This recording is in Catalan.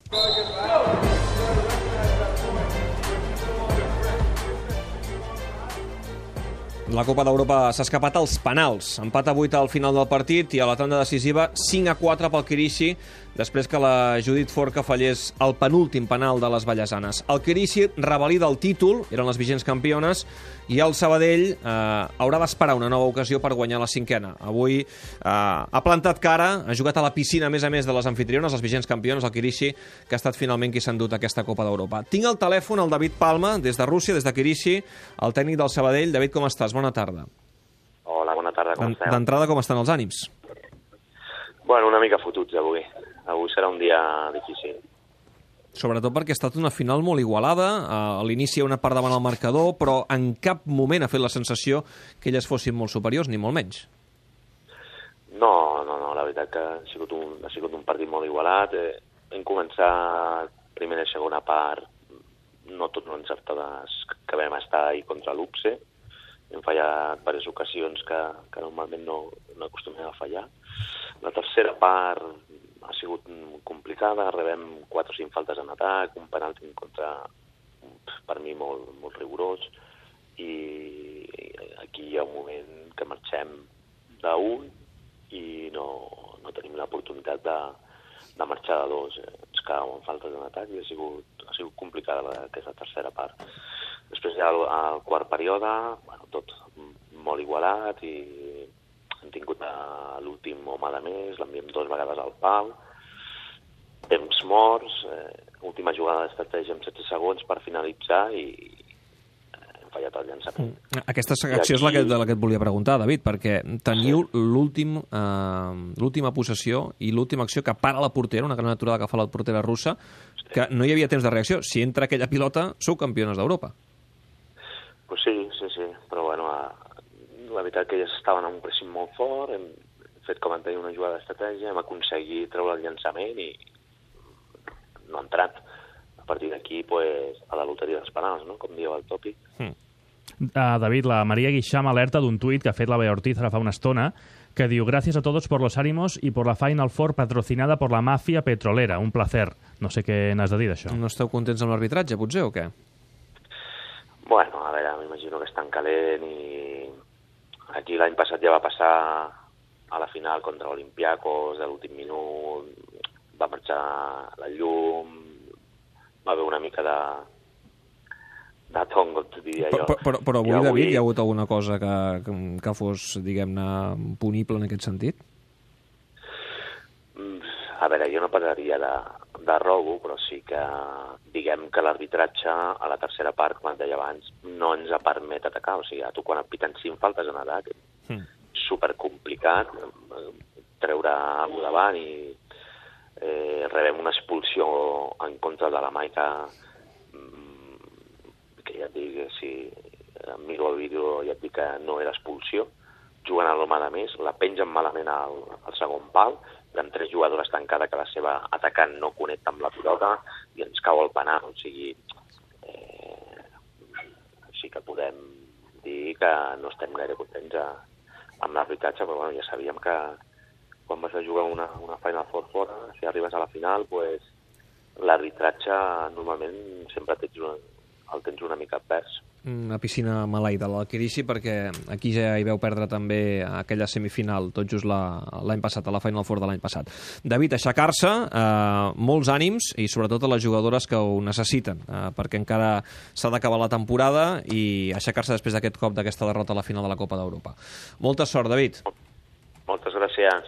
La Copa d'Europa s'ha escapat als penals. Empat a 8 al final del partit i a la tanda decisiva 5-4 pel Kirishi, després que la Judit Forca fallés el penúltim penal de les Vallesanes. El Kirishi revalida el títol, eren les vigents campiones, i el Sabadell haurà d'esperar una nova ocasió per guanyar la cinquena. Avui ha plantat cara, ha jugat a la piscina, a més de les anfitriones, les vigents campiones, el Kirishi, que ha estat finalment qui s'ha endut aquesta Copa d'Europa. Tinc al telèfon el David Palma, des de Rússia, des de Kirishi, el tècnic del Sabadell. David, com estàs? Bona tarda. Hola, bona tarda, com esteu? D'entrada, com estan els ànims? Bueno, una mica fotuts avui. Avui serà un dia difícil. Sobretot perquè ha estat una final molt igualada, a l'inici una part davant el marcador, però en cap moment ha fet la sensació que elles fossin molt superiors, ni molt menys. No, la veritat que ha sigut un partit molt igualat. Hem començat primera i segona part, no tot no encertades que vam estar ahir contra l'UPSE. Hem fallat diverses ocasions que normalment no acostumem a fallar. La tercera part ha sigut complicada, rebem 4 o 5 faltes en atac, un penalti en contra, per mi, molt rigorós, i aquí hi ha un moment que marxem d'un i no tenim l'oportunitat de marxar de dos. Ens quedàvem en faltes en atac i ha sigut complicada aquesta tercera part. Després ja al quart període, tot molt igualat i hem tingut l'últim home de més, l'enviem 2 vegades al pal, temps morts, última jugada d'estratègia amb 16 segons per finalitzar i hem fallat el llançament. Aquesta acció és de la que et volia preguntar, David, perquè teniu l'última possessió i l'última acció que para la portera, una gran aturada que fa la portera russa, que no hi havia temps de reacció. Si entra aquella pilota, sou campiones d'Europa. Pues sí, però bueno, la veritat que elles estaven en un pressing molt fort, hem fet com en tenir una jugada d'estratègia, hem aconseguit treure el llançament i no ha entrat. A partir d'aquí, pues, a la loteria dels penals, no? Com diu el tòpic. David, la María Guixam alerta d'un tuit que ha fet la Bea Ortiz ara fa una estona que diu: gracias a todos por los ánimos y por la Final Four patrocinada por la mafia petrolera. Un placer. No sé què n'has de dir d'això. No esteu contents amb l'arbitratge, potser, o què? Bueno, a veure, m'imagino que estan calent i aquí l'any passat ja va passar a la final contra Olympiacos, de l'últim minut, va marxar la llum, va haver una mica de tongo, diria jo. Però avui, David, hi ha hagut alguna cosa que fos, diguem-ne, punible en aquest sentit? A veure, jo no parlaria de robo, però sí que diguem que l'arbitratge a la tercera part, com et deia abans, no ens ha permet atacar. O sigui, a tu quan et piten 5 faltes en atac, supercomplicat treure alguna davant i rebem una expulsió en contra de la Maica que ja et dic, si miro el vídeo ja et dic que no era expulsió, jugant a l'home de més, la pengen malament al segon pal, amb 3 jugadores tancades que la seva atacant no connecta amb la pilota i ens cau el penal. O sigui, sí que podem dir que no estem gaire contents amb l'arbitratge, però bueno, ja sabíem que quan vas a jugar una Final Four fora, si arribes a la final, pues, l'arbitratge normalment sempre el tens una mica advers. Una piscina maleïda, la Kirishi, perquè aquí ja hi veu perdre també aquella semifinal, tot just l'any passat, a la Final Four de l'any passat. David, aixecar-se, molts ànims, i sobretot a les jugadores que ho necessiten, perquè encara s'ha d'acabar la temporada i aixecar-se després d'aquest cop, d'aquesta derrota a la final de la Copa d'Europa. Molta sort, David. Moltes gràcies.